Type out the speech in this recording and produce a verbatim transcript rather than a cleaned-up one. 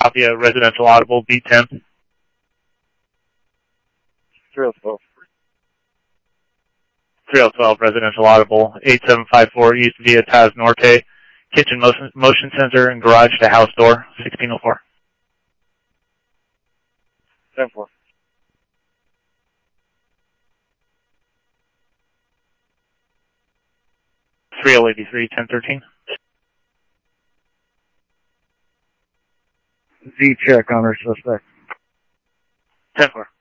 Copy a residential audible, beat ten. three oh twelve. three oh twelve, residential audible, eight seven five four East Via Taz Norte, kitchen motion, motion sensor and garage to house door, sixteen oh four. ten four. three oh eight three, ten thirteen. Z check on our suspect. ten four.